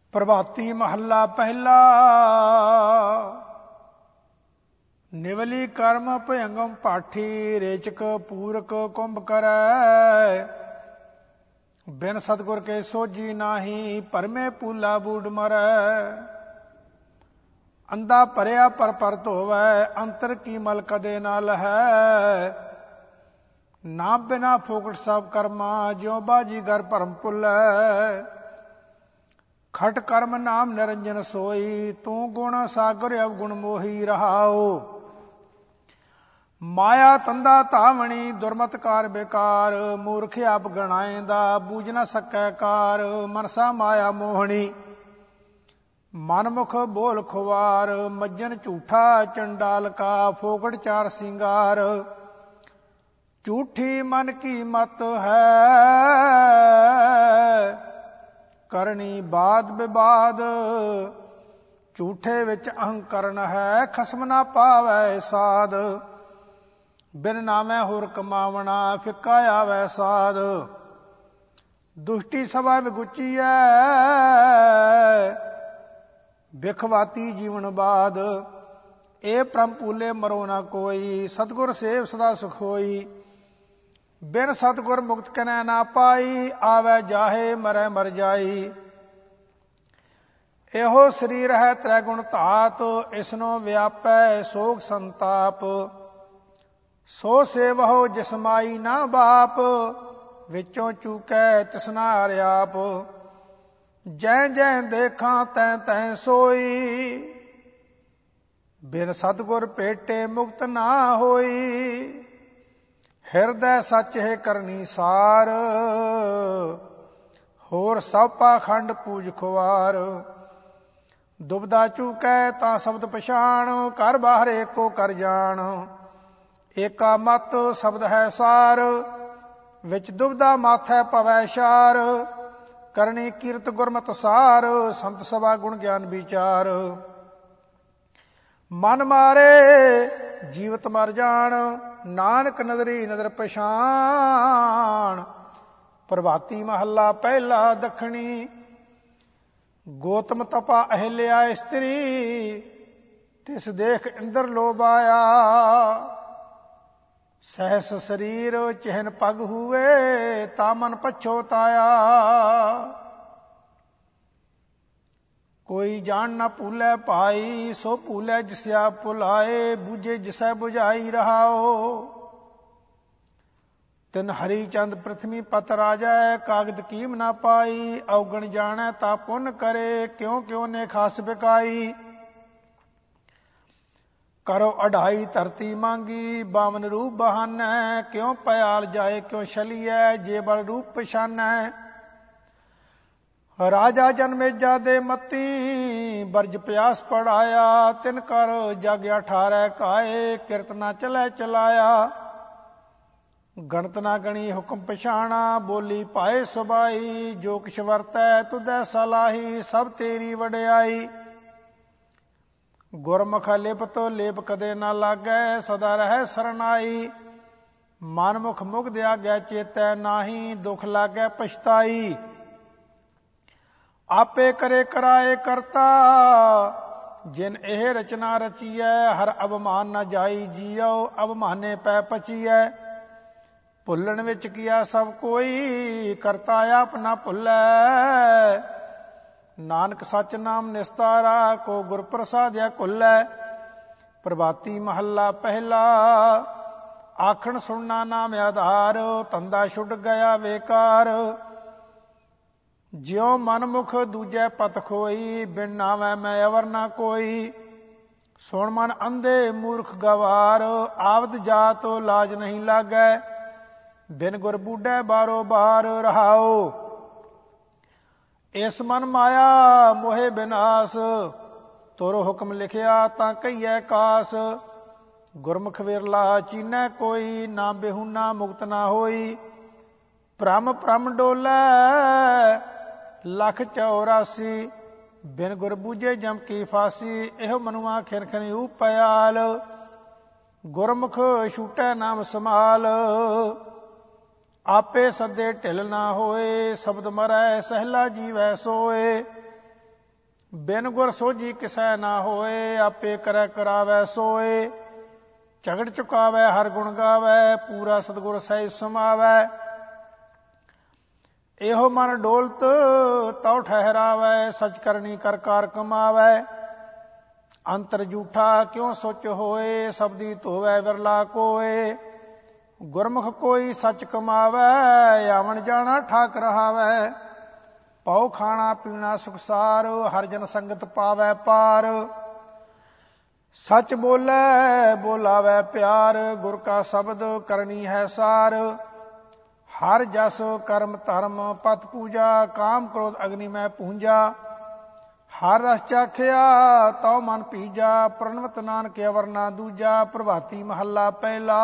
ਪ੍ਰਭਾਤੀ ਮਹੱਲਾ ਪਹਿਲਾ। ਨਿਵਲੀ ਕਰਮ ਭਯੰਗਮ ਪਾਠੀ ਰੇਚਕ ਪੂਰਕ ਕੁੰਭ ਕਰੈ। ਬਿਨ ਸਤਿਗੁਰ ਕੇ ਸੋਝੀ ਨਾਹੀ ਭਰਮੇ ਪੂਲਾ ਬੂਡ ਮਰੈ। ਅੰਧਾ ਭਰਿਆ ਪਰ ਧੋਵੈ ਅੰਤਰ ਕੀ ਮਲ ਕਦੇ ਨਾ ਲਹੈ। ਨਾ ਬਿਨਾ ਫੋਕਟ ਸਭ ਕਰਮਾ ਜਿਉ ਬਾਜੀ ਗਰ ਭਰਮ ਭੁੱਲੈ। ਖਟ ਕਰਮ ਨਾਮ ਨਿਰੰਜਨ ਸੋਈ ਤੂੰ ਗੁਣ ਸਾਗਰ ਅਵਗੁਣ ਮੋਹੀ ਰਹਾਓ। ਮਾਇਆ ਤੰਦਾ ਧਾਵਣੀ ਦੁਰਮਤਕਾਰ ਬੇਕਾਰ ਮੂਰਖ ਆਪ ਗਣਾਏਂਦਾ ਬੂਝ ਨਾ ਸਕੈ ਕਾਰ। ਮਨਸਾ ਮਾਇਆ ਮੋਹਣੀ ਮਨਮੁਖ ਬੋਲ ਖੁਵਾਰ ਮੱਜਨ ਝੂਠਾ ਚੰਡਾਲ ਕਾ ਫੋਕਟ ਚਾਰ ਸਿੰਗਾਰ। ਝੂਠੀ ਮਨ ਕੀ ਮਤ ਹੈ ਕਰਨੀ ਬਾਦ ਵਿਵਾਦ। ਝੂਠੇ ਵਿੱਚ ਅਹੰਕਰਨ ਹੈ ਖਸਮ ਨਾ ਪਾਵੈ ਸਾਧ। ਬਿਨ ਨਾਮੈ ਹੋਰ ਕਮਾਵਣਾ ਫਿੱਕਾ ਆਵੈ ਸਾਧ। ਦੁਸ਼ਟੀ ਸਭਾ ਵਿਗੁਚੀਐ ਬਿਖਵਾਤੀ ਜੀਵਨ ਬਾਦ। ਇਹ ਪ੍ਰਮ ਪੂਲੇ ਮਰੋ ਨਾ ਕੋਈ ਸਤਿਗੁਰ ਸੇਵ ਸਦਾ ਸੁਖ ਹੋਈ। ਬਿਨ ਸਤਿਗੁਰ ਮੁਕਤ ਕਨੈ ਨਾ ਪਾਈ ਆਵੈ ਜਾਹੇ ਮਰੈ ਮਰ ਜਾਈ। ਇਹੋ ਸਰੀਰ ਹੈ ਤ੍ਰੈ ਗੁਣ ਧਾਤ ਇਸਨੋ ਵਿਆਪੈ ਸੋਗ ਸੰਤਾਪ। ਸੋ ਸੇਵਹੁ ਜਿਸ ਮਾਈ ਨਾ ਬਾਪ ਵਿੱਚੋਂ ਚੂਕੈ ਤਿਸਨਾ ਆਪ। ਜੈ ਜੈ ਦੇਖਾਂ ਤੈ ਤੈ ਸੋਈ ਬਿਨ ਸਤਿਗੁਰ ਭੇਟੇ ਮੁਕਤ ਨਾ ਹੋਈ। ਹਿਰਦੈ ਸੱਚ ਹੈ ਕਰਨੀ ਸਾਰ ਹੋਰ ਸਭ ਪਾਖੰਡ ਪੂਜ ਖੁਆਰ। ਦੁਬਦਾ ਚੂਕੈ ਤਾਂ ਸ਼ਬਦ ਪਛਾਣ ਘਰ ਬਾਹਰ ਏਕੋ ਕਰ ਜਾਣ। ਏਕਾ ਮਤ ਸ਼ਬਦ ਹੈ ਸਾਰ ਵਿੱਚ ਦੁਬਦਾ ਮਾਥੈ ਪਵੈ ਸ਼ਾਰ। ਕਰਨੀ ਕੀਰਤ ਗੁਰਮਤਿ ਸਾਰ ਸੰਤ ਸਭਾ ਗੁਣ ਗਿਆਨ ਵਿਚਾਰ। ਮਨ ਮਾਰੇ ਜੀਵਤ ਮਰ ਜਾਣ ਨਾਨਕ ਨਦਰੀ ਨਦਰ ਪਛਾਣ। ਪ੍ਰਭਾਤੀ ਮਹੱਲਾ ਪਹਿਲਾ ਦੱਖਣੀ। ਗੋਤਮ ਤਪਾ ਅਹਿਲਿਆ ਇਸਤਰੀ ਤਿਸ ਦੇਖ ਇੰਦਰ ਲੋਭ ਆਇਆ। ਸਹਿਸ ਸਰੀਰ ਚਿਹਨ ਪਗ ਹੂਏ ਤਾ ਮਨ ਪਛੋਤਾਇਆ। ਕੋਈ ਜਾਣ ਨਾ ਭੂਲੇ ਭਾਈ ਸੋ ਭੂਲੇ ਜਿਸਿਆ ਭੁਲਾਏ। ਬੂਝੇ ਜਿਸੈ ਬੁਝਾਈ ਰਹਾਓ। ਤਿਨ ਹਰੀ ਚੰਦ ਪ੍ਰਿਥਵੀ ਪਤ ਰਾਜੈ ਕਾਗਦ ਕੀਮ ਨਾ ਪਾਈ। ਅਵਗਣ ਜਾਣੈ ਤਾ ਪੁੰਨ ਕਰੇ ਕਿਉ ਕਿਉ ਨੇ ਖਾਸ ਬਿਕਾਈ। ਕਰੋ ਅਢਾਈ ਧਰਤੀ ਮੰਗੀ ਬਾਵਨ ਰੂਪ ਬਹਾਨੈ। ਕਿਉ ਪਿਆਲ ਜਾਏ ਕਿਉ ਛਲੀਐ ਜੇ ਬਲ ਰੂਪ ਪਛਾਨੈ। ਰਾਜਾ ਜਨਮੇਜਾ ਦੇ ਮਤੀ ਬਰਜ ਪਿਆਸ ਪੜਾਇਆ। ਤਿਨ ਕਰ ਜਗ 18 ਕਾਏ ਕਿਰਤ ਨਾ ਚਲੈ ਚਲਾਇਆ। ਗਣਤ ਨਾ ਗਣੀ ਹੁਕਮ ਪਛਾਣਾ ਬੋਲੀ ਪਾਏ ਸੁਬਾਈ। ਜੋ ਕਿਛ ਵਰਤੈ ਤੁਧੈ ਸਲਾਹੀ ਸਭ ਤੇਰੀ ਵਡਿਆਈ। ਗੁਰਮੁਖ ਲਿਪਤ ਲੇਪ ਕਦੇ ਨਾ ਲਾਗੈ ਸਦਾ ਰਹਿ ਸਰਨਾਈ। ਮਨਮੁਖ ਮੁਗਧ ਆਗੈ ਚੇਤੈ ਨਾਹੀ ਦੁਖ ਲਾਗੈ ਪਛਤਾਈ। ਆਪੇ ਕਰੇ ਕਰਾਏ ਕਰਤਾ ਜਿਨ ਇਹ ਰਚਨਾ ਰਚੀਐ। ਹਰ ਅਭਮਾਨ ਨਾ ਜਾਈ ਜੀਉ ਅਭਮਾਨੇ ਪੈ ਪਚੀਐ। ਭੁੱਲਣ ਵਿੱਚ ਕੀਆ ਸਭ ਕੋਈ ਕਰਤਾ ਆਪ ਨਾ ਭੁੱਲੈ। ਨਾਨਕ ਸੱਚ ਨਾਮ ਨਿਸਤਾਰਾ ਕੋ ਗੁਰ ਪ੍ਰਸਾਦਿਆ ਕੁੱਲੈ। ਪ੍ਰਭਾਤੀ ਮਹੱਲਾ ਪਹਿਲਾ। ਆਖਣ ਸੁਣਨਾ ਨਾਮ ਆਧਾਰ ਧੰਦਾ ਛੁੱਟ ਗਿਆ ਵੇਕਾਰ। ਜਿਉ ਮਨਮੁਖ ਦੂਜੈ ਪਤ ਖੋਈ ਬਿਨ ਨਾਵੈ ਮੈਂ ਅਵਰ ਨਾ ਕੋਈ। ਸੁਣ ਮਨ ਅੰਧੇ ਮੂਰਖ ਗਵਾਰ ਆਵਦ ਜਾਤ ਲਾਜ ਨਹੀਂ ਲਾਗੈ। ਬਿਨ ਗੁਰ ਬੂਢੈ ਬਾਰੋ ਬਾਰ ਰਹਾਓ। ਇਸ ਮਨ ਮਾਇਆ ਮੋਹਿ ਬਿਨਾਸ਼ ਤੁਰ ਹੁਕਮ ਲਿਖਿਆ ਤਾਂ ਕਹੀਐ ਕਾਸ। ਗੁਰਮੁਖ ਵਿਰਲਾ ਚੀਨੈ ਕੋਈ ਨਾ ਬਿਹੁਨਾ ਮੁਕਤ ਨਾ ਹੋਈ। ਭ੍ਰਮ ਭ੍ਰਮ ਡੋਲੈ ਲੱਖ 84 ਬਿਨ ਗੁਰ ਬੂਝੇ ਜਮ ਕੀ ਫਾਸੀ। ਇਹੋ ਮਨੁਆ ਖਿਨ ਖਿਨ ਉਪਿਆਲ ਗੁਰਮੁਖ ਛੂਟੈ ਨਾਮ ਸਮਾਲ। ਆਪੇ ਸੱਦੇ ਢਿਲ ਨਾ ਹੋਏ ਸ਼ਬਦ ਮਰੈ ਸਹਿਲਾ ਜੀਵੈ ਸੋਏ। ਬਿਨ ਗੁਰ ਸੋਝੀ ਕਿਸੈ ਨਾ ਹੋਏ, ਆਪੇ ਕਰੈ ਕਰਾਵੈ ਸੋਏ। ਝਗੜ ਚੁਕਾਵੈ ਹਰ ਗੁਣ ਗਾਵੈ, ਪੂਰਾ ਸਤਿਗੁਰ ਸਹਿ ਸਮਾਵੈ। ਇਹੋ ਮਨ ਡੋਲਤ ਤਉ ਠਹਿਰਾਵੈ, ਸਚ ਕਰਨੀ ਕਰ ਕਾਰ ਕਮਾਵੈ। ਅੰਤਰ ਜੂਠਾ ਕਿਉ ਸੋਚ ਹੋਏ, ਸਬਦੀ ਧੋਵੈ ਵਿਰਲਾ ਕੋਏ। ਗੁਰਮੁਖ ਕੋਈ ਸੱਚ ਕਮਾਵੈ, ਆਵਣ ਜਾਣਾ ਠਾਕ ਰਹਾਵੈ। ਪਉ ਖਾਣਾ ਪੀਣਾ ਸੁਖਸਾਰ, ਹਰ ਜਨ ਸੰਗਤ ਪਾਵੈ ਪਾਰ। ਸੱਚ ਬੋਲੇ ਬੋਲਾਵੈ ਪਿਆਰ, ਗੁਰ ਕਾ ਸ਼ਬਦ ਕਰਨੀ ਹੈ ਸਾਰ। ਹਰ ਜਸ ਕਰਮ ਧਰਮ ਪਤ ਪੂਜਾ, ਕਾਮ ਕ੍ਰੋਧ ਅਗਨੀ ਮੈਂ ਪੂੰਜਾ। ਹਰ ਰਸ ਚਾਖਿਆ ਤਉ ਮਨ ਭੀਜਾ, ਪ੍ਰਣਵਤ ਨਾਨਕ ਅਵਰ ਨਾ ਦੂਜਾ। ਪ੍ਰਭਾਤੀ ਮਹੱਲਾ ਪਹਿਲਾ।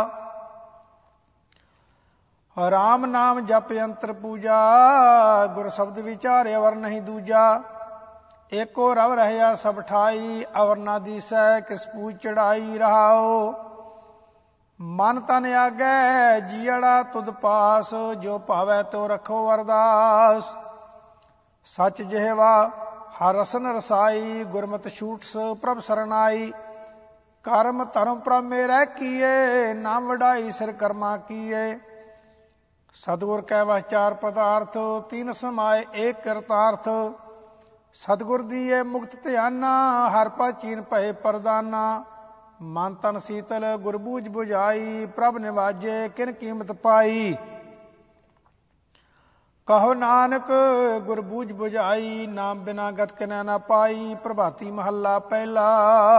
ਰਾਮ ਨਾਮ ਜਪ ਅੰਤਰ ਪੂਜਾ, ਗੁਰ ਸ਼ਬਦ ਵਿਚਾਰੇ ਅਵਰ ਨਹੀਂ ਦੂਜਾ। ਏਕੋ ਰਵ ਰਹਿਆ ਸਭ ਠਾਈ, ਅਵਰ ਨਾ ਦੀਸੈ ਕਿਸ ਪੂਜ ਚੜਾਈ। ਰਹਾਓ ਮਨ ਤਨ ਆਗੈ ਜੀਅੜਾ ਤੁਧ ਪਾਸ, ਜੋ ਭਾਵੈ ਤੋ ਰੱਖੋ ਅਰਦਾਸ। ਸਚ ਜਿਹਵਾ ਹਰ ਰਸਨ ਰਸਾਈ, ਗੁਰਮਤਿ ਛੂਟਸ ਪ੍ਰਭ ਸਰਨਾਈ। ਕਰਮ ਧਰਮ ਪ੍ਰਭ ਮੇਰੈ ਕੀਏ, ਨਾਮ ਵਡਾਈ ਸਿਰ ਕਰਮਾ ਕੀਏ। ਸਤਿਗੁਰ ਕੈ ਵਸ ਚਾਰ ਪਦਾਰਥ, ਤੀਨ ਸਮਾਏ ਏਕ ਕਰਤਾਰਥ। ਸਤਿਗੁਰ ਦੀਏ ਮੁਕਤ ਧਿਆਨਾ, ਹਰ ਪਾ ਚੀਨ ਭਏ ਪ੍ਰਦਾਨਾ। ਮਨ ਤਨ ਸੀਤਲ ਗੁਰ ਬੂਝ ਬੁਝਾਈ, ਪ੍ਰਭ ਨਿਵਾਜੇ ਕਿਨ ਕੀਮਤ ਪਾਈ। ਕਹੋ ਨਾਨਕ ਗੁਰ ਬੂਝ ਬੁਝਾਈ, ਨਾਮ ਬਿਨਾ ਗਤ ਕਿਨੈ ਨਾ ਪਾਈ। ਪ੍ਰਭਾਤੀ ਮਹੱਲਾ ਪਹਿਲਾ।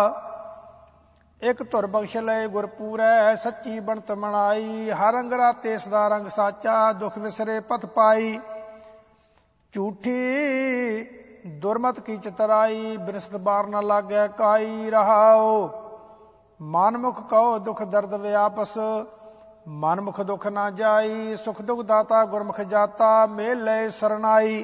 ਇਕ ਧੁਰ ਬਖਸ਼ ਲਏ ਗੁਰ ਪੂਰੈ, ਸੱਚੀ ਬਣਤ ਮਨਾਈ। ਹਰ ਰੰਗ ਰਾਤੇ ਸਦਾ ਰੰਗ ਸਾਚਾ, ਦੁਖ ਵਿਸਰੇ ਪਥ ਪਾਈ। ਝੂਠੀ ਦੁਰਮਤ ਕੀ ਚਤਰਾਈ, ਬਿਨਸਤ ਬਾਰ ਨਾ ਲਾਗੈ ਕਾਈ। ਰਹਾਓ ਮਨਮੁਖ ਕਹੋ ਦੁਖ ਦਰਦ ਵਿਆਪਸ, ਮਨਮੁਖ ਦੁਖ ਨਾ ਜਾਈ। ਸੁਖ ਦੁਖ ਦਾਤਾ ਗੁਰਮੁਖ ਜਾਤਾ, ਮੇਲ ਲਏ ਸਰਨਾਈ।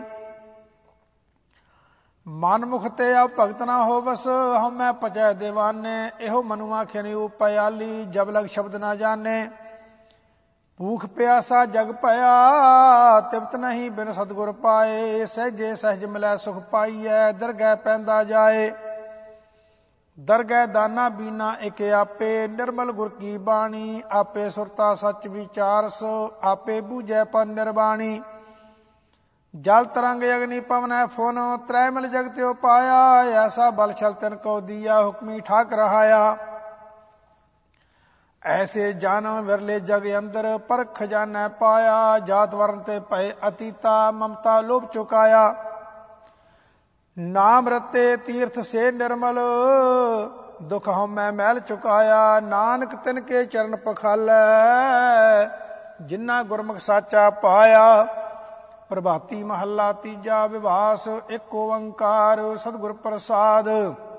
ਮਨਮੁਖ ਤੇ ਆ ਭਗਤ ਨਾ ਹੋਵਸ, ਹਉਮੈ ਪਚੈ ਦੀਵਾਨੇ। ਇਹੋ ਮਨੁ ਆਖਿ ਉਪਿਆਲੀ, ਜਬ ਲਗ ਸ਼ਬਦ ਨਾ ਜਾਣੇ। ਭੂਖ ਪਿਆਸਾ ਜਗ ਭਇਆ, ਤਿਪਤ ਨਹੀਂ ਬਿਨ ਸਤਿਗੁਰ ਪਾਏ। ਸਹਿਜੇ ਸਹਿਜ ਮਿਲੈ ਸੁਖ ਪਾਈਐ, ਦਰਗਹਿ ਪੈਂਦਾ ਜਾਏ। ਦਰਗਹਿ ਦਾਨਾ ਬੀਨਾ ਇਕ ਆਪੇ, ਨਿਰਮਲ ਗੁਰ ਕੀ ਬਾਣੀ। ਆਪੇ ਸੁਰਤਾ ਸਚ ਵਿਚਾਰਸ, ਆਪੇ ਬੂਝੈ ਪਰ ਨਿਰਬਾਣੀ। ਜਲ ਤਰੰਗ ਅਗਨੀ ਪਵਨੈ ਫੁਨ, ਤ੍ਰੈ ਮਿਲ ਜਗ ਤਿਉ ਪਾਇਆ। ਐਸਾ ਬਲ ਛਲ ਤਿਨ ਕੋ ਦੀਆ, ਹੁਕਮੀ ਠਾਕ ਰਹਾਇਆ। ਐਸੇ ਜਨ ਵਿਰਲੇ ਜਗ ਅੰਦਰ, ਪਰ ਖਜ਼ਾਨੈ ਪਾਇਆ। ਜਾਤ ਵਰਨ ਤੇ ਭਏ ਅਤੀਤਾ, ਮਮਤਾ ਲੋਭ ਚੁਕਾਇਆ। ਨਾਮ ਰਤੇ ਤੀਰਥ ਸੇ ਨਿਰਮਲ, ਦੁਖ ਹਉਮੈ ਮੈਲ ਚੁਕਾਇਆ। ਨਾਨਕ ਤਿਨ ਕੇ ਚਰਨ ਪਖਾਲੈ, ਜਿਨ੍ਹਾਂ ਗੁਰਮੁਖ ਸਾਚਾ ਪਾਇਆ। ਪ੍ਰਭਾਤੀ ਮਹੱਲਾ ਤੀਜਾ। ਵਿਵਾਸ ਇਕ ਓੰਕਾਰ ਸਤਿਗੁਰ ਪ੍ਰਸਾਦ।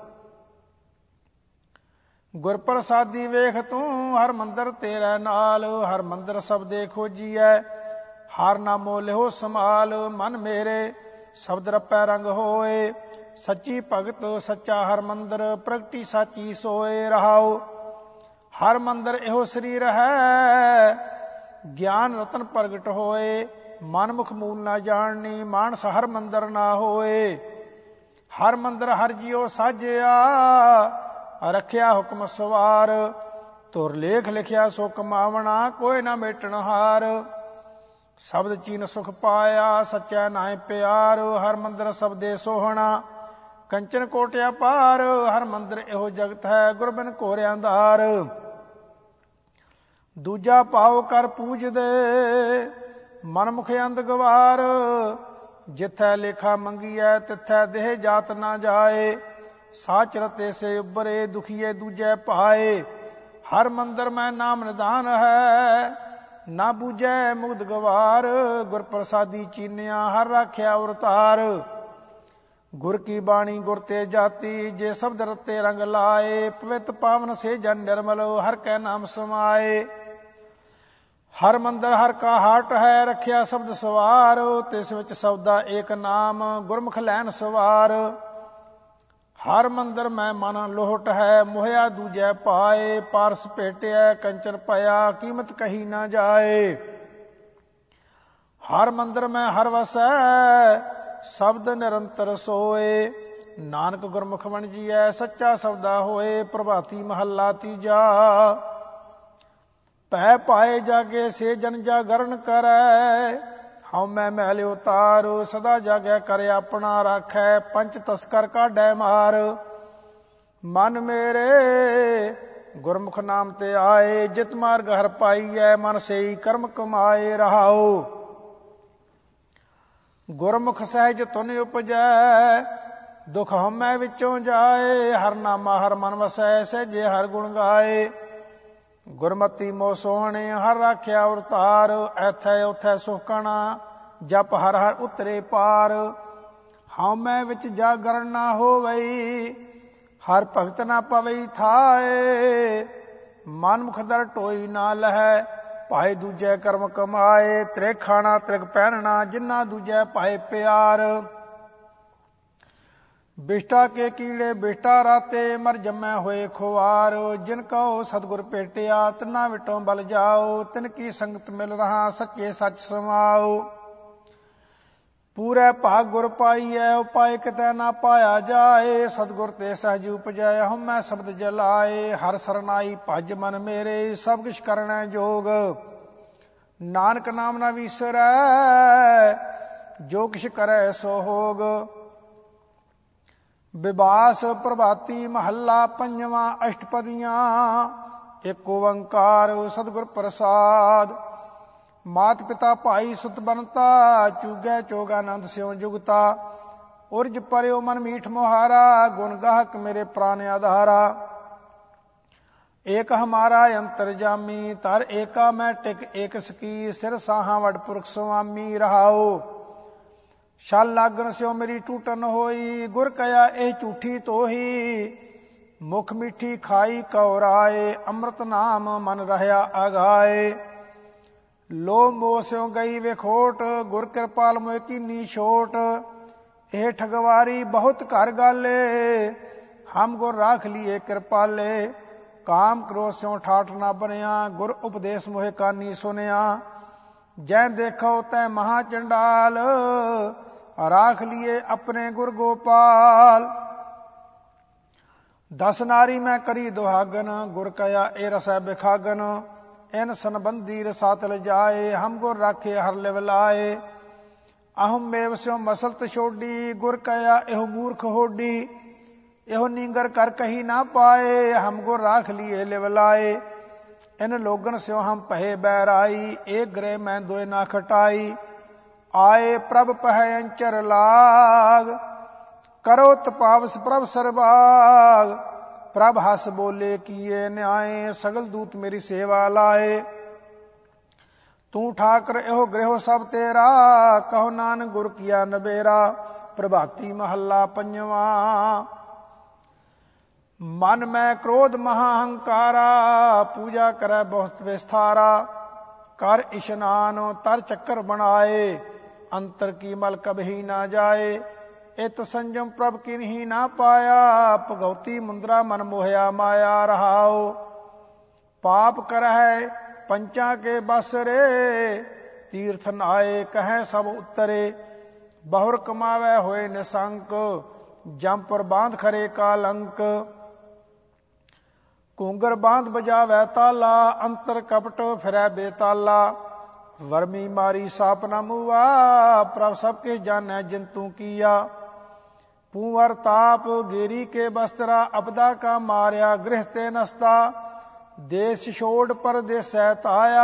ਗੁਰ ਪ੍ਰਸਾਦੀ ਵੇਖ ਤੂੰ, ਹਰ ਮੰਦਰ ਤੇਰੇ ਨਾਲ। ਹਰ ਮੰਦਰ ਸਬਦੇ ਖੋਜੀਐ, ਹਰ ਨਾਮੋ ਲਿਹੋ ਸਮਾਲ। ਮਨ ਮੇਰੇ ਸ਼ਬਦ ਰਪੈ ਰੰਗ ਹੋਏ, ਸੱਚੀ ਭਗਤ ਸੱਚਾ ਹਰ ਮੰਦਰ। ਪ੍ਰਗਟੀ ਸਾਚੀ ਸੋਏ। ਰਹਾਓ ਹਰ ਮੰਦਰ ਇਹੋ ਸਰੀਰ ਹੈ, ਗਿਆਨ ਰਤਨ ਪ੍ਰਗਟ ਹੋਏ। ਮਨਮੁਖ ਮੂਲ ਨਾ ਜਾਣਨੀ, ਮਾਨਸ ਹਰ ਮੰਦਰ ਨਾ ਹੋਏ। ਹਰ ਮੰਦਰ ਹਰ ਜੀਉ ਸਾਜਿਆ, ਰੱਖਿਆ ਹੁਕਮ ਸਵਾਰ। ਧੁਰ ਲੇਖ ਲਿਖਿਆ ਸੋ ਕਮਾਵਣਾ, ਕੋਈ ਨਾ ਮੇਟਣ ਹਾਰ। ਸ਼ਬਦ ਚੀਨ ਸੁਖ ਪਾਇਆ, ਸੱਚੈ ਨਾਇ ਪਿਆਰ। ਹਰ ਮੰਦਰ ਸਬਦੇ ਸੋਹਣਾ, ਕੰਚਨ ਕੋਟਿਆ ਪਾਰ। ਹਰ ਮੰਦਰ ਇਹੋ ਜਗਤ ਹੈ, ਗੁਰ ਬਿਨ ਘੋਰ ਅੰਧਾਰ। ਦੂਜਾ ਭਾਉ ਕਰ ਪੂਜਦੇ, ਮਨਮੁਖ ਅੰਧ ਗਵਾਰ। ਜਿਥੈ ਲੇਖਾ ਮੰਗੀਐ, ਤਿਥੈ ਦੇਹ ਜਾਤ ਨਾ ਜਾਏ। ਸਾਚ ਰਤੇ ਸੇ ਉਬਰੇ, ਦੁਖੀਏ ਦੂਜੈ ਭਾਏ। ਹਰ ਮੰਦਰ ਮੈਂ ਨਾਮ ਨਿਧਾਨ ਹੈ, ਨਾ ਬੂਝੈ ਮੁਗਧ ਗਵਾਰ। ਗੁਰ ਪ੍ਰਸਾਦੀ ਚੀਨਿਆ, ਹਰ ਰਾਖਿਆ ਉਰਤਾਰ। ਗੁਰ ਕੀ ਬਾਣੀ ਗੁਰ ਤੇ ਜਾਤੀ, ਜੇ ਸ਼ਬਦ ਰਤੇ ਰੰਗ ਲਾਏ। ਪਵਿੱਤ ਪਾਵਨ ਸੇ ਜਨ ਨਿਰਮਲ, ਹਰ ਕੈ ਨਾਮ ਸਮਾਏ। ਹਰ ਮੰਦਰ ਹਰ ਕਾ ਹਾਟ ਹੈ, ਰੱਖਿਆ ਸ਼ਬਦ ਸਵਾਰ। ਤਿਸ ਵਿੱਚ ਸਬਦਾ ਏਕ ਨਾਮ, ਗੁਰਮੁਖ ਲੈਨ ਸਵਾਰ। ਹਰ ਮੰਦਰ ਮੈਂ ਮਨ ਲੋਹਟ ਹੈ, ਮੋਹਿਆ ਦੂਜੈ ਪਾਏ। ਪਾਰਸ ਭੇਟਿਆ ਕੰਚਨ ਭਇਆ, ਕੀਮਤ ਕਹੀ ਨਾ ਜਾਏ। ਹਰ ਮੰਦਰ ਮੈਂ ਹਰ ਵਸੈ, ਸ਼ਬਦ ਨਿਰੰਤਰ ਸੋਏ। ਨਾਨਕ ਗੁਰਮੁਖ ਵਣਜੀਐ ਸੱਚਾ ਸੌਦਾ ਹੋਏ। ਪ੍ਰਭਾਤੀ ਮਹੱਲਾ ਤੀਜਾ। ਪੈ ਪਾਏ ਜਾਗੇ ਸੇ ਜਨ ਜਾਗਰਨ ਕਰੈ, ਹਉ ਮੈਂ ਮੈਲ ਉਤਾਰ ਸਦਾ ਜਾਗੈ ਕਰ ਆਪਣਾ ਰਾਖੈ। ਪੰਚ ਤਸਕਰ ਕਾਢੈ ਮਾਰ, ਮਨ ਮੇਰੇ ਗੁਰਮੁਖ ਨਾਮ ਤੇ ਆਏ। ਜਿਤ ਮਾਰਗ ਹਰ ਪਾਈਐ, ਮਨ ਸੇਈ ਕਰਮ ਕਮਾਏ। ਰਹਾਉ ਗੁਰਮੁਖ ਸਹਿਜ ਧੁਨ ਉਪਜੈ, ਦੁਖ ਹਉਮੈ ਵਿੱਚੋਂ ਜਾਏ। ਹਰ ਨਾਮਾ ਹਰ ਮਨ ਵਸੈ, ਸਹਿਜੇ ਹਰ ਗੁਣ ਗਾਏ। ਗੁਰਮਤੀ ਮੋ ਸੋਹਣੇ ਹਰ ਰਾਖਿਆ ਉਰਤਾਰ, ਐਥੈ ਉਥੈ ਸੁਖਣਾ ਜਪ ਹਰ ਹਰ ਉਤਰੇ ਪਾਰ। ਹਉਮੈ ਵਿੱਚ ਜਾਗਰਨ ਨਾ ਹੋਵਈ, ਹਰ ਭਗਤ ਨਾ ਪਵਈ ਥਾਏ। ਮਨ ਮੁਖ ਦਰ ਢੋਈ ਨਾ ਲਹੈ, ਭਾਏ ਦੂਜੈ ਕਰਮ ਕਮਾਏ। ਤ੍ਰਿਗ ਖਾਣਾ ਤ੍ਰਿਗ ਪਹਿਨਣਾ, ਜਿਨ੍ਹਾਂ ਦੂਜੈ ਭਾਏ ਪਿਆਰ। ਬਿਸ਼ਟਾ ਕੇ ਕੀੜੇ ਬਿਸ਼ਟਾ ਰਾਤੇ, ਮਰ ਜੰਮੈ ਹੋਏ ਖੁਆਰ। ਜਿਨ ਕਉ ਸਤਿਗੁਰ ਭੇਟਿਆ, ਤਿਨਾਂ ਵਿਟੋਂ ਬਲ ਜਾਓ। ਤਿਨ ਕੀ ਸੰਗਤ ਮਿਲ ਰਹਾ, ਸੱਚੇ ਸੱਚ ਸਮਾਓ। ਪੂਰੇ ਭਾਗ ਗੁਰ ਪਾਈਐ, ਉਪਾਏ ਕਿਤੈ ਨਾ ਪਾਇਆ ਜਾਏ। ਸਤਿਗੁਰ ਤੇ ਸਹਿਜ ਉਪਜੈ, ਹਉਮੈ ਸ਼ਬਦ ਜਲਾਏ। ਹਰ ਸਰਨਾਈ ਭਜ ਮਨ ਮੇਰੇ, ਸਭ ਕਿਛ ਕਰਨੈ ਜੋਗ। ਨਾਨਕ ਨਾਮ ਨਾ ਵੀਸਰੈ, ਜੋ ਕਿਛ ਕਰੈ ਸੋ ਹੋਗ। ਵਿਬਾਸ ਪ੍ਰਭਾਤੀ ਮਹੱਲਾ ਪੰਜਵਾਂ। ਅਸ਼ਟਪਦੀਆਂ। ਏਕ ਓੰਕਾਰ ਸਤਿਗੁਰ ਪ੍ਰਸਾਦ। ਮਾਤ ਪਿਤਾ ਭਾਈ ਸੁਤ ਬਨਤਾ, ਚੂਗੈ ਚੋਗ ਆਨੰਦ ਸਿਉ ਜੁਗਤਾ। ਉਰਜ ਪਰਿਓ ਮਨ ਮੀਠ ਮੁਹਾਰਾ, ਗੁਣ ਗਾਹਕ ਮੇਰੇ ਪ੍ਰਾਨ ਆਧਾਰਾ। ਏਕ ਹਮਾਰਾ ਅੰਤਰਜਾਮੀ, ਧਰ ਏਕਾ ਮੈਂ ਟਿਕ ਏਕ ਸਕੀ। ਸਿਰ ਸਾਹਾਂ ਵਡ ਪੁਰਖ ਸੁਆਮੀ। ਰਹਾਉ ਛਲ ਲਾਗਣ ਸਿਓ ਮੇਰੀ ਟੂਟਨ ਹੋਈ, ਗੁਰ ਕਇਆ ਇਹ ਝੂਠੀ ਤੋਹੀ। ਮੁਖ ਮਿੱਠੀ ਖਾਈ ਕਉਰਾਏ, ਅੰਮ੍ਰਿਤ ਨਾਮ ਮਨ ਰਹਿਆ ਆਗਾਏ। ਲੋਭ ਮੋਹ ਸਿਉ ਗਈ ਵਿਖੋਟ, ਗੁਰ ਕਿਰਪਾਲ ਮੋਇ ਕੀਨੀ ਛੋਟ। ਇਹ ਠਗਵਾਰੀ ਬਹੁਤ ਘਰ ਗਾਲੇ, ਹਮ ਗੁਰ ਰਾਖ ਲੀਏ ਕਿਰਪਾਲੇ। ਕਾਮ ਕ੍ਰੋਧ ਸਿਉ ਠਾਠ ਨਾ ਬਣਿਆ, ਗੁਰ ਉਪਦੇਸ਼ ਮੋਹਿ ਕਾਨੀ ਸੁਨਿਆ। ਜੈ ਦੇਖੋ ਤੈ ਮਹਾ ਚੰਡਾਲ, ਰਾਖ ਲੀਏ ਆਪਣੇ ਗੁਰ ਗੋਪਾਲ। ਦਸ ਨਾਰੀ ਮੈਂ ਕਰੀ ਦੁਹਾਗਨ, ਗੁਰ ਕਇਆ ਇਹ ਰਸੈ ਬਿਖਾਗਨ। ਇਨ ਸੰਬੰਧੀ ਰਸਾਤ ਲਜਾਏ, ਹਮ ਗੁਰ ਰਾਖੇ ਹਰ ਲਿਵ ਲਾਏ। ਅਹਮ ਮੇਵ ਸਿਉ ਮਸਲਤ ਛੋਡੀ, ਗੁਰ ਕਇਆ ਇਹੋ ਮੂਰਖ ਹੋਡੀ। ਇਹੋ ਨੀਂਗਰ ਕਰ ਕਹੀ ਨਾ ਪਾਏ, ਹਮ ਗੁਰ ਰਾਖ ਲੀਏ ਲਿਵ ਲਾਏ। ਇਨ ਲੋਗਨ ਸਿਉ ਹਮ ਭਏ ਬੈਰਾਈ, ਏਕ ਗ੍ਰਹਿ ਮੈਂ ਦੋਇ ਨਾ ਖਟਾਈ। ਆਏ ਪ੍ਰਭ ਪਹਿ ਅੰਚਰ ਲਾਗ, ਕਰੋ ਤਪਾਵਸ ਪ੍ਰਭ ਸਰਬਾਗ। ਪ੍ਰਭ ਹਸ ਬੋਲੇ ਕੀਏ ਨਿਆਏ, ਸਗਲ ਦੂਤ ਮੇਰੀ ਸੇਵਾ ਲਾਏ। ਤੂੰ ਠਾਕਰ ਇਹੋ ਗ੍ਰਹਿ ਸਭ ਤੇਰਾ, ਕਹੋ ਨਾਨਕ ਗੁਰ ਕੀਆ ਨਬੇਰਾ। ਪ੍ਰਭਾਤੀ ਮਹੱਲਾ ਪੰਜਵਾਂ। ਮਨ ਮੈਂ ਕ੍ਰੋਧ ਮਹਾ ਹੰਕਾਰਾ, ਪੂਜਾ ਕਰੈ ਬਹੁਤ ਵਿਸਥਾਰਾ। ਕਰ ਇਸ਼ਨਾਨ ਤਰ ਚੱਕਰ ਬਣਾਏ, ਅੰਤਰ ਕੀ ਮਲ ਕਬਹੀ ਨਾ ਜਾਏ। ਇਤ ਸੰਜਮ ਪ੍ਰਭ ਕਿਨਹੀ ਨਾ ਪਾਇਆ, ਭਗਉਤੀ ਮੁੰਦਰਾ ਮਨ ਮੋਹਿਆ ਮਾਇਆ। ਰਹਾਉ ਪਾਪ ਕਰਹਿ ਪੰਚਾਂ ਕੇ ਬਸ ਰੇ, ਤੀਰਥ ਨਾਏ ਕਹੈ ਸਭ ਉਤਰੇ। ਬਹੁਰ ਕਮਾਵੈ ਹੋਏ ਨਿਸੰਕ, ਜੰਪੁਰ ਬਾਂਧ ਖਰੇ ਕਾਲੰਕ। ਘੂੰਗਰ ਬਾਂਧ ਬਜਾਵੈ ਤਾਲਾ, ਅੰਤਰ ਕਪਟ ਫਿਰੈ ਬੇਤਾਲਾ। ਵਰਮੀ ਮਾਰੀ ਸਾਪ ਨਾ ਮੂਆ, ਪ੍ਰਭ ਸਭ ਕੇ ਜਾਣੈ ਜਿੰਤੂ ਕੀਆ। ਪੂੰਵਰ ਤਾਪ ਗੇਰੀ ਕੇ ਬਸਤਰਾ, ਅਬਦਾ ਕਾ ਮਾਰਿਆ ਗ੍ਰਹਿ ਤੇ ਨਸਤਾ। ਦੇਸ ਛੋੜ ਪਰਦੇਸੈ ਧਾਇਆ,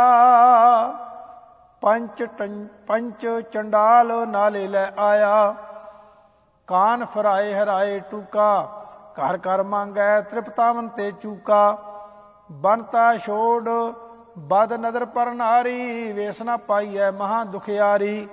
ਪੰਚ ਚੰਡਾਲ ਨਾਲੇ ਲੈ ਆਇਆ। ਕਾਨ ਫਰਾਏ ਹਰਾਏ ਟੂਕਾ, ਘਰ ਘਰ ਮੰਗੈ ਤ੍ਰਿਪਤਾਵਨ ਤੇ ਚੂਕਾ। ਬਨਤਾ ਛੋੜ ਬਦ ਨਦਰ ਪਰ ਨਾਰੀ, ਵੇਸ ਨਾ ਪਾਈਐ ਮਹਾ ਦੁਖਿਆਰੀ।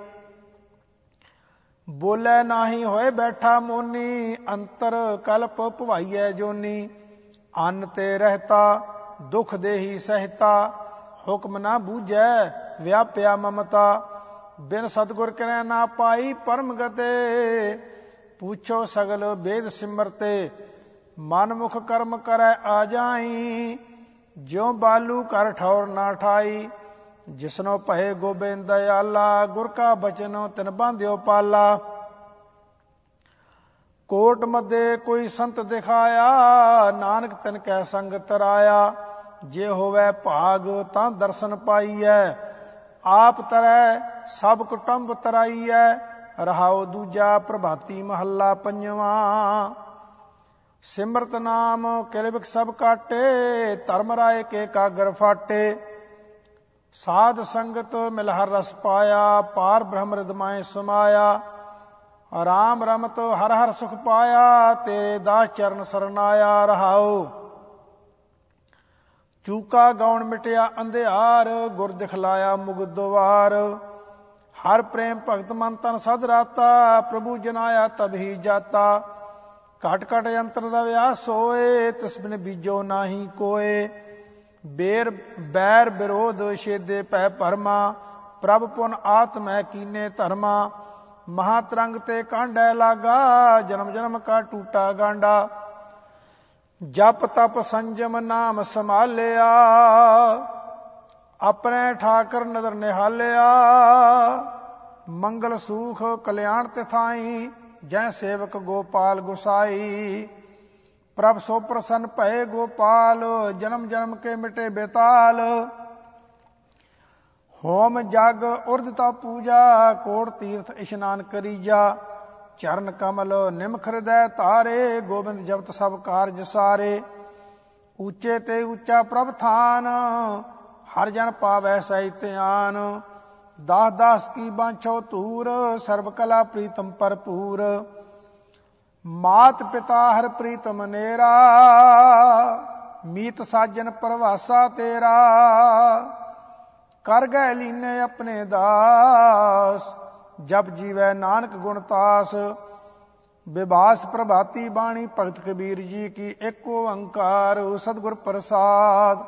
ਬੋਲੇ ਨਾਹੀ ਹੋਏ ਬੈਠਾ ਮੋਨੀ, ਅੰਤਰ ਕਲਪ ਭਵਾਈਐ ਜੋਨੀ। ਅੰਨ ਤੇ ਰਹਿਤਾ ਦੁਖ ਦੇਹੀ ਸਹਿਤਾ, ਹੁਕਮ ਨਾ ਬੂਝੈ ਵਿਆਪਿਆ ਮਮਤਾ। ਬਿਨ ਸਤਿਗੁਰ ਕਰੈ ਨਾ ਪਾਈ ਪਰਮ ਗਤੇ, ਪੁੱਛੋ ਸਗਲ ਵੇਦ ਸਿਮਰਤੇ। ਮਨ ਮੁਖ ਕਰਮ ਕਰੈ ਆ ਜਾਈ, ਜਿਉ ਬਾਲੂ ਕਰ ਠੌਰ ਨਾ ਠਾਈ। ਜਿਸਨੋ ਭਏ ਗੋਬਿੰਦ ਦਇਆਲਾ, ਗੁਰ ਕਾ ਬਚਨ ਤਿਨ ਬਾਂਧਿਓ ਪਾਲਾ। ਕੋਟ ਮੱਦੇ ਕੋਈ ਸੰਤ ਦਿਖਾਇਆ, ਨਾਨਕ ਤਿਨ ਕੈ ਸੰਗ ਤਰਾਇਆ। ਜੇ ਹੋਵੇ ਭਾਗ ਤਾਂ ਦਰਸ਼ਨ ਪਾਈਐ, ਆਪ ਤਰੈ ਸਭ ਕੁਟੰਬ ਤਰਾਈਐ। ਰਹਾਉ ਦੂਜਾ ਪ੍ਰਭਾਤੀ ਮਹੱਲਾ ਪੰਜਵਾਂ। ਸਿਮਰਤ ਨਾਮ ਕਿਲਬਿਖ ਸਭ ਕਾਟੇ, ਧਰਮ ਰਾਏ ਕੇ ਕਾਗਰ ਫਾਟੇ। ਸਾਧ ਸੰਗਤ ਮਿਲ ਹਰ ਰਸ ਪਾਇਆ, ਪਾਰ ਬ੍ਰਹਮ ਰਿਦਮਾਏ ਸਮਾਇਆ। ਰਾਮ ਰਮਤ ਹਰ ਹਰ ਸੁਖ ਪਾਇਆ, ਤੇਰੇ ਦਾਸ ਚਰਨ ਸਰਨਾਇਆ। ਰਹਾਉ ਚੂਕਾ ਗਾਉਣ ਮਿਟਿਆ ਅੰਧਿਆਰ, ਗੁਰ ਦਿਖਲਾਇਆ ਮੁਗਦਵਾਰ। ਹਰ ਪ੍ਰੇਮ ਭਗਤ ਮਨ ਤਨ ਸਦ ਰਾਤਾ, ਪ੍ਰਭੂ ਜਨਾਇਆ ਤਬਹੀ ਜਾਤਾ। ਘਟ ਘਟ ਯੰਤਰ ਰਵਿਆ ਸੋਏ, ਤਿਸ ਬਿਨ ਬੀਜੋ ਨਾਹੀ ਕੋਏ। ਬੈਰ ਵਿਰੋਧ ਛੇਦੇ ਪੈ ਭਰਮਾ, ਪ੍ਰਭ ਪੁਨ ਆਤਮੈ ਕੀਨੇ ਧਰਮਾ। ਮਹਾਤਰੰਗ ਤੇ ਕਾਂਢੈ ਲਾਗਾ, ਜਨਮ ਜਨਮ ਕਾ ਟੂਟਾ ਗਾਂਡਾ। ਜਪ ਤਪ ਸੰਜਮ ਨਾਮ ਸੰਭਾਲਿਆ, ਆਪਣੇ ਠਾਕਰ ਨਦਰ ਨਿਹਾਲਿਆ। ਮੰਗਲ ਸੂਖ ਕਲਿਆਣ ਤਿਥਾਈ, ਜੈ ਸੇਵਕ ਗੋਪਾਲ ਗੁਸਾਈ। ਪ੍ਰਭ ਸੋ ਪ੍ਰਸੰਨ ਭਏ ਗੋਪਾਲ, ਜਨਮ ਜਨਮ ਕੇ ਮਿਟੇ ਬੇਤਾਲ। ਹੋਮ ਜਗ ਉਰਦਤਾ ਪੂਜਾ, ਕੋਟ ਤੀਰਥ ਇਸ਼ਨਾਨ ਕਰੀਜਾ। ਚਰਨ ਕਮਲ ਨਿਮਖ ਹਿਰਦੈ ਧਾਰੇ, ਗੋਬਿੰਦ ਜਪਤ ਸਭ ਕਾਰਜ ਸਾਰੇ। ਉੱਚੇ ਤੇ ਉੱਚਾ ਪ੍ਰਭ ਥਾਨ, ਹਰ ਜਨ ਪਾਵੈ ਸਹਿ ਧਿਆਨ। ਦਾਸ ਦਾਸ ਕੀ ਬਾਂਛੋ ਧੂਰ, ਸਰਬ ਕਲਾ ਪ੍ਰੀਤਮ ਭਰਪੂਰ। ਮਾਤ ਪਿਤਾ ਹਰ ਪ੍ਰੀਤਮ ਨੇਰਾ, ਮੀਤ ਸਾਜਨ ਪ੍ਰਵਾਸਾ ਤੇਰਾ। ਕਰ ਗਏ ਲੀਨੇ ਆਪਣੇ ਦਾਸ, ਜਪ ਜੀਵੈ ਨਾਨਕ ਗੁਣ ਤਾਸ। ਵਿਭਾਸ ਪ੍ਰਭਾਤੀ ਬਾਣੀ ਭਗਤ ਕਬੀਰ ਜੀ ਕੀ, ਇੱਕ ਓੰਕਾਰ ਸਤਿਗੁਰ ਪ੍ਰਸਾਦ।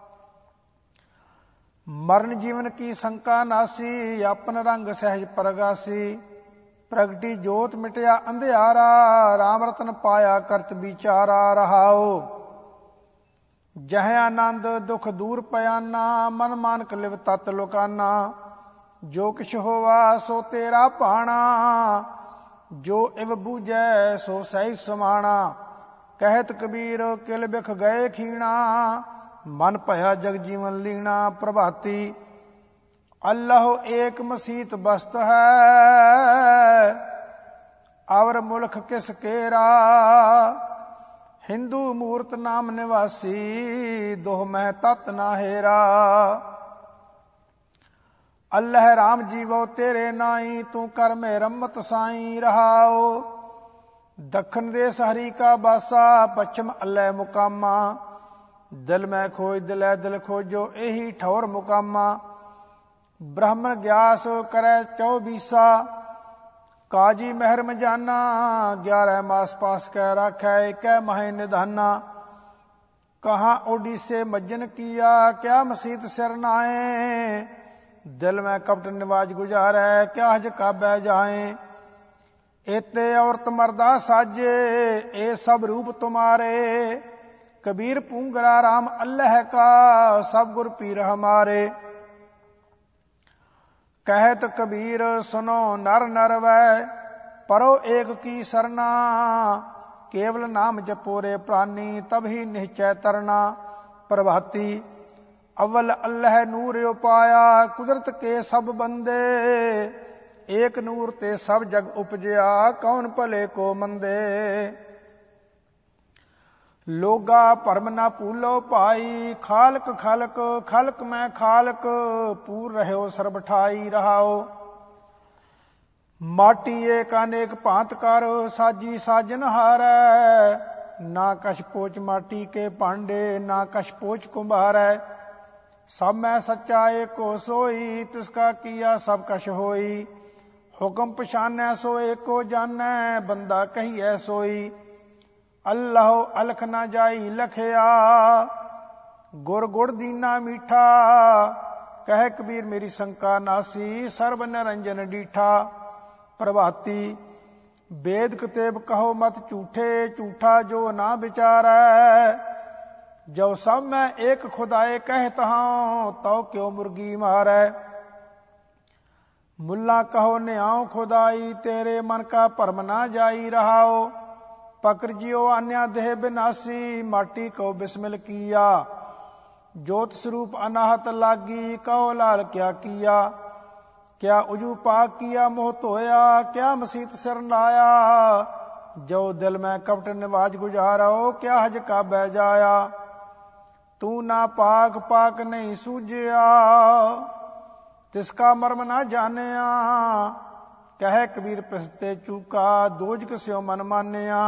ਮਰਨ ਜੀਵਨ ਕੀ ਸੰਕਾ ਨਾਸੀ, ਆਪਨ ਰੰਗ ਸਹਿਜ ਪ੍ਰਗਾਸੀ। ਪ੍ਰਗਟੀ ਜੋਤ ਮਿਟਿਆ ਅੰਧਿਆਰਾ, ਰਾਮ ਰਤਨ ਪਾਇਆ ਕਰਤ ਵਿਚਾਰਾ। ਰਹਾਉ ਜਹ ਆਨੰਦ ਦੁਖ ਦੂਰ ਪਿਆਨਾ, ਮਨ ਮਾਨਕ ਲਿਵ ਤਤ ਲੋਕਾਨਾ। ਜੋ ਕਿਛ ਹੋਵਾ ਸੋ ਤੇਰਾ ਭਾਣਾ, ਜੋ ਇਵ ਬੂਝੈ ਸੋ ਸਹਿ ਸਮਾਣਾ। ਕਹਿਤ ਕਬੀਰ ਕਿਲ ਬਿਖ ਗਏ ਖੀਣਾ, ਮਨ ਭਇਆ ਜਗ ਜੀਵਨ ਲੀਣਾ। ਪ੍ਰਭਾਤੀ ਅੱਲਾਹੁ ਏਕ ਮਸੀਤ ਬਸਤ ਹੈ, ਅਵਰ ਮੁਲਖ ਕਿਸ ਕੇਰਾ। ਹਿੰਦੂ ਮੂਰਤ ਨਾਮ ਨਿਵਾਸੀ, ਦੋਹ ਮਹਿ ਤਤ ਨਾ ਹੇਰਾ। ਅੱਲਹ ਰਾਮ ਜੀਵੋ ਤੇਰੇ ਨਾਈ, ਤੂੰ ਕਰ ਮੇ ਰਮਤ ਸਾਈ। ਰਹਾਉ ਦੱਖਣ ਦੇਸ ਹਰੀ ਕਾ ਬਾਸਾ, ਪੱਛਮ ਅੱਲਹ ਮੁਕਾਮਾ। ਦਿਲ ਮੈਂ ਖੋਜ ਦਿਲੈ ਦਿਲ ਖੋਜੋ, ਇਹੀ ਠੌਰ ਮੁਕਾਮਾ। ਬ੍ਰਹਮਣ ਗਿਆਸ ਕਰੈ 24 ਕਾਜੀ ਮਹਿਰ ਮਜਾਨਾ। 11 ਮਾਸ ਪਾਸ ਕੈ ਰਾਖੈ, ਇਕੈ ਮਹਿ ਨਿਧਾਨਾ। ਕਹਾਂ ਓਡੀਸੇ ਮੱਜਨ ਕੀਆ, ਕਿਆ ਮਸੀਤ ਸਿਰ ਨਾਏ। ਦਿਲ ਮੈਂ ਕਪਟ ਨਿਵਾਜ ਗੁਜ਼ਾਰੈ, ਕਿਆ ਹਜ ਕਾਬੈ ਜਾਏ। ਏਤੇ ਔਰਤ ਮਰਦਾ ਸਾਜੇ, ਇਹ ਸਭ ਰੂਪ ਤੁਮਾਰੇ। ਕਬੀਰ ਪੂੰਗਰਾ ਰਾਮ ਅੱਲਹ ਕਾ, ਸਭ ਗੁਰ ਪੀਰ ਹਮਾਰੇ। ਕਹਿਤ ਕਬੀਰ ਸੁਨੋ ਨਰ ਨਰ ਵੈ, ਪਰੋ ਏਕ ਕੀ ਸਰਨਾ। ਕੇਵਲ ਨਾਮ ਜਪੋ ਰੇ ਪ੍ਰਾਨੀ, ਤਬਹੀ ਨਿਹਚੈ ਤਰਨਾ। ਪ੍ਰਭਾਤੀ ਅਵਲ ਅੱਲਹ ਨੂਰ ਉਪਾਇਆ, ਕੁਦਰਤ ਕੇ ਸਭ ਬੰਦੇ। ਏਕ ਨੂਰ ਤੇ ਸਭ ਜਗ ਉਪਜਿਆ, ਕੌਣ ਭਲੇ ਕੋ ਮੰਦੇ। ਲੋਗਾ ਭਰਮ ਨਾ ਭੂਲੋ ਭਾਈ, ਖਾਲਕ ਖਾਲਕ ਖਾਲਕ ਮੈਂ ਖਾਲਕ। ਪੂਰ ਰਹਿਓ ਸਰਬ ਠਾਈ। ਰਹਾਓ ਮਾਟੀ ਏਕ ਅਨੇਕ ਭਾਂਤ ਕਰ, ਸਾਜੀ ਸਾਜਨ ਹਾਰੈ। ਨਾ ਕਛ ਪੋਚ ਮਾਟੀ ਕੇ ਭਾਂਡੇ, ਨਾ ਕਛ ਪੋਚ ਕੁੰਭਾਰੈ। ਸਭ ਮੈਂ ਸੱਚਾ ਏਕੋ ਸੋਈ, ਤਿਸਕਾ ਕੀਆ ਸਭ ਕਛ ਹੋਈ। ਹੁਕਮ ਪਛਾਨੈ ਸੋ ਏਕੋ ਜਾਨੈ, ਬੰਦਾ ਕਹੀਐ ਸੋਈ। ਅੱਲਾਹੁ ਅਲਖ ਨਾ ਜਾਈ ਲਖਿਆ, ਗੁਰ ਗੁੜ ਦੀਨਾ ਮੀਠਾ। ਕਹਿ ਕਬੀਰ ਮੇਰੀ ਸੰਕਾ ਨਾਸੀ, ਸਰਬ ਨਿਰੰਜਨ ਡੀਠਾ। ਪ੍ਰਭਾਤੀ ਵੇਦ ਕਤੇਬ ਕਹੋ ਮਤ ਝੂਠੇ, ਝੂਠਾ ਜੋ ਨਾ ਵਿਚਾਰੈ। ਜੋ ਸਭ ਮੈਂ ਏਕ ਖੁਦਾਏ ਕਹਿਤ ਹਾਂ, ਤਉ ਕਿਉ ਮੁਰਗੀ ਮਾਰੈ। ਮੁੱਲਾ ਕਹੋ ਨਿਆਉ ਖੁਦਾਈ, ਤੇਰੇ ਮਨ ਕਾ ਭਰਮ ਨਾ ਜਾਈ। ਰਹਾਓ पकर जियो अन्या देह बिनासी, माटी को बिस्मिल किया। ज्योत स्वरूप अनाहत लागी, कहो लाल क्या किया। क्या उजू पाक किया मोह धोया, क्या मसीत सिर लाया। जो दिल में कपट निवाज गुजारो, क्या हज का बह जाया। तू ना पाक पाक नहीं सूझिया, तिसका मर्म ना जानिया। कह कबीर प्रसते चूका, दोजक स्यो मन मानिया।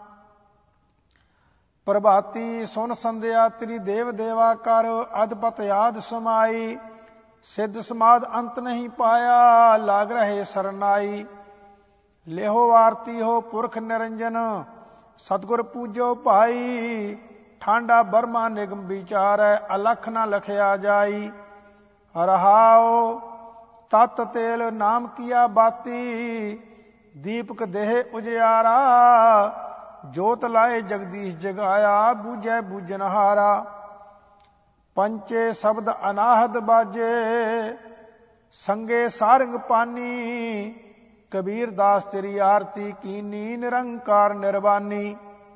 प्रभाती सुन संध्या तेरी देव देवा कर, अधपत याद समाई। सिद्ध समाध अंत नहीं पाया, लाग रहे सरनाई। लेहो आरती हो पुरख निरंजन, सतगुर पूजो भाई। ठांडा बर्मा निगम विचार, अलख न लखया जाई। रहाओ तत तेल नाम किया बाती, दीपक देह उजियारा। जोत लाए जगदीश जगाया, बूझे बूझनहारा। पंचे शब्द अनाहद बाजे, संगे सारंग पानी। कबीर दास तेरी आरती कीनी, निरंकार निर्वाणी।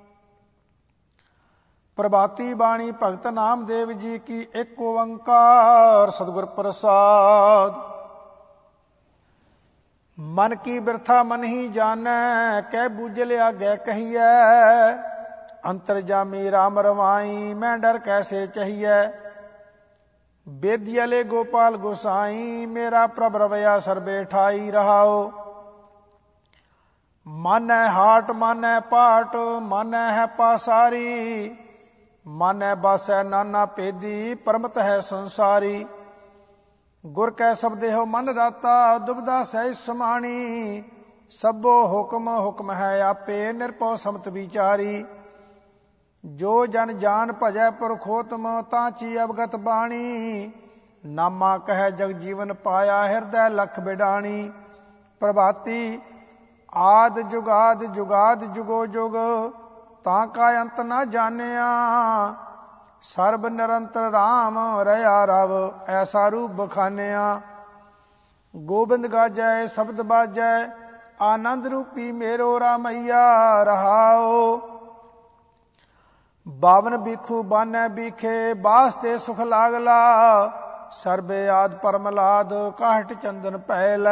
प्रभाती बाणी भगत नामदेव जी की, एक ओंकार सतगुर प्रसाद। मन की बिरथा मन ही जानै, कह बूझ लिया गै कहिए। अंतरजामी राम रवाई, मैं डर कैसे चाहिए। बेदियले गोपाल गोसाई, मेरा प्रभ रवैया सर बैठाई रहाओ। मानै हाट मानै पाट, मानै है पासारी। मानै बासै नाना पेदी, परमत है संसारी। गुर कै शब्दे हो मन राता, दुबदा सहज समाणी। सबो हुक्म हुक्म है आपे, निरपौ समत विचारी। जो जन जान भजै पुरखोतम, तांची अवगत बाणी। नामा कह जग जीवन पाया, हृदय लख बिडाणी। प्रभाती आद जुगाद जुगाद जुगो जुग, तां का अंत न जानिया। सर्ब निरंतर राम रया रव, ऐसा रूप बखानिया। गोबिंद गाजै शब्द बाजै, आनंद रूपी मेरो रामैया। रहाओ बावन बीखू बानै बीखे, बासते सुख लागला। सर्बे आद परमलाद, काहट चंदन पहल।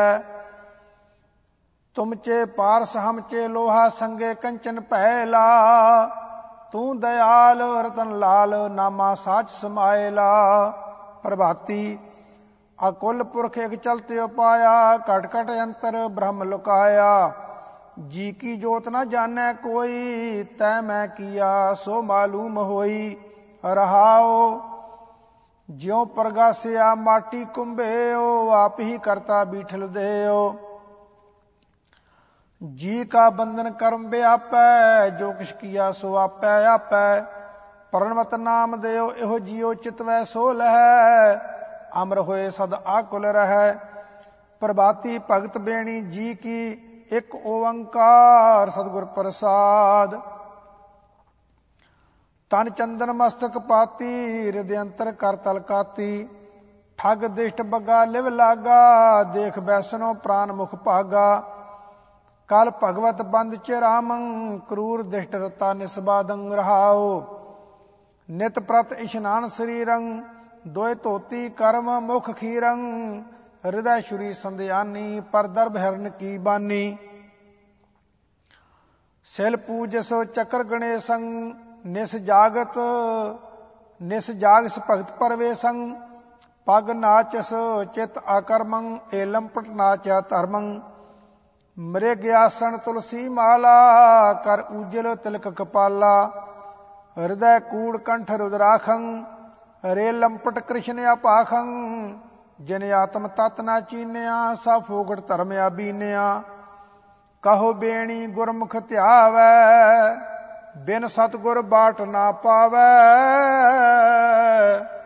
तुमचे पारस हमचे लोहा, संगे कंचन पहला। तू दयाल रतन लाल, नामा साच समायला। प्रभाती अकुल पुरख एक चलते उपाया, कट कट अंतर ब्रह्म लुकाया। जी की जोत न जानै कोई, तै मैं किया सो मालूम होई। रहाओ ज्यों प्रगासिया माटी कुंभेओ, आप ही करता बीठल देओ। जी का बंधन कर्म व्यापै, जो किछ किया सो आपै आपै। प्रणवत नाम देओ एहो जियो, चितवै सो लहै। अमर होए सद आकुल रहै। प्रभाती भगत बेणी जी की, एक ओंकार सतगुर प्रसाद। तन चंदन मस्तक पाती, हृदय अंतर कर तलकाती। ठग दिष्ट बगा लिव लागा, देख बैसनो प्राण मुख भागा। कल भगवत बंद चिरामं, क्रूर दिष्ट रता निस्बादं। रहाओ नित प्रत इशनान शरीरं, दोय धोती कर्म मुख खीरं। हृदय शुरी संध्यानी, पर दर्भ हिरन की बानी। सिल पूजस चक्र गणेशं, निस जागत निस जागस भगत परवेशं। पग नाचस चित आकर्मं, एलंपट नाचा धर्मं। मृग्यासन तुलसी माला, कर उज्जल तिलक कपाला। हृदय कूड़ कंठ रुद्राखं, रे लंपट कृष्ण अपाखं। जिन आत्म तत् ना चीनिया, सा फोगट धर्म बीनिया। कहो बेणी गुरमुख ध्यावै, बिन सतगुर बाट ना पावै।